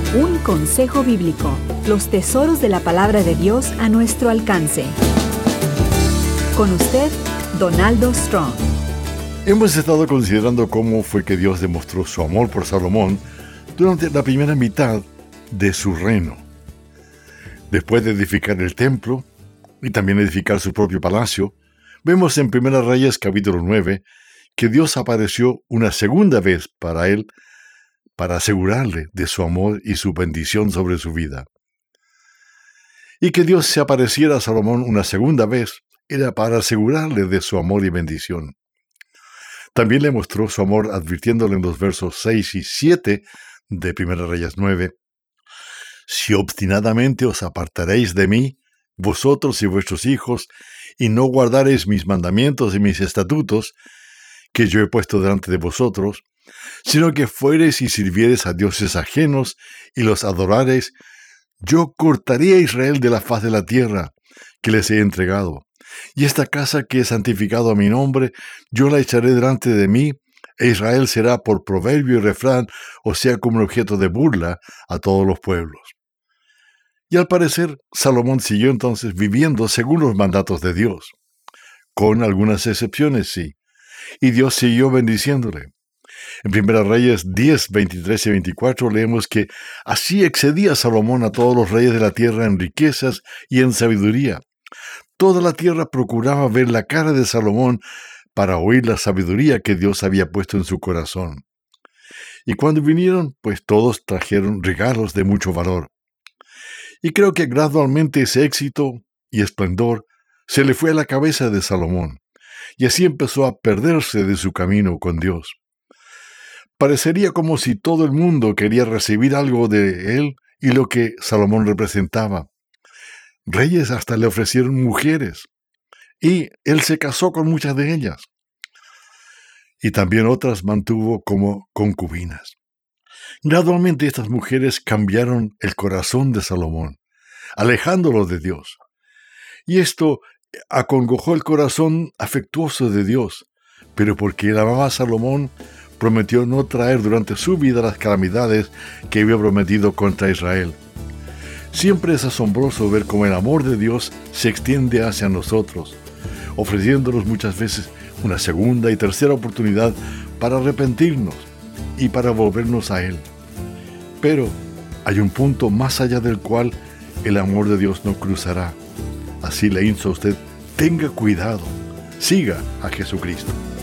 Un consejo bíblico, los tesoros de la palabra de Dios a nuestro alcance. Con usted, Donaldo Strong. Hemos estado considerando cómo fue que Dios demostró su amor por Salomón durante la primera mitad de su reino. Después de edificar el templo y también edificar su propio palacio, vemos en 1 Reyes capítulo 9 que Dios apareció una segunda vez para él para asegurarle de su amor y su bendición sobre su vida. Y que Dios se apareciera a Salomón una segunda vez era para asegurarle de su amor y bendición. También le mostró su amor advirtiéndole en los versos 6 y 7 de 1 Reyes 9: «Si obstinadamente os apartaréis de mí, vosotros y vuestros hijos, y no guardaréis mis mandamientos y mis estatutos, que yo he puesto delante de vosotros, sino que fuereis y sirviereis a dioses ajenos y los adorareis, yo cortaré a Israel de la faz de la tierra que les he entregado, y esta casa que he santificado a mi nombre, yo la echaré delante de mí, e Israel será por proverbio y refrán, o sea, como un objeto de burla a todos los pueblos». Y al parecer, Salomón siguió entonces viviendo según los mandatos de Dios, con algunas excepciones, sí, y Dios siguió bendiciéndole. En 1 Reyes 10, 23 y 24 leemos que así excedía Salomón a todos los reyes de la tierra en riquezas y en sabiduría. Toda la tierra procuraba ver la cara de Salomón para oír la sabiduría que Dios había puesto en su corazón. Y cuando vinieron, pues todos trajeron regalos de mucho valor. Y creo que gradualmente ese éxito y esplendor se le fue a la cabeza de Salomón, y así empezó a perderse de su camino con Dios. Parecería como si todo el mundo quería recibir algo de él y lo que Salomón representaba. Reyes hasta le ofrecieron mujeres, y él se casó con muchas de ellas. Y también otras mantuvo como concubinas. Gradualmente estas mujeres cambiaron el corazón de Salomón, alejándolo de Dios. Y esto acongojó el corazón afectuoso de Dios, pero porque él amaba a Salomón, prometió no traer durante su vida las calamidades que había prometido contra Israel. Siempre es asombroso ver cómo el amor de Dios se extiende hacia nosotros, ofreciéndonos muchas veces una segunda y tercera oportunidad para arrepentirnos y para volvernos a Él. Pero hay un punto más allá del cual el amor de Dios no cruzará. Así le insto a usted, tenga cuidado, siga a Jesucristo.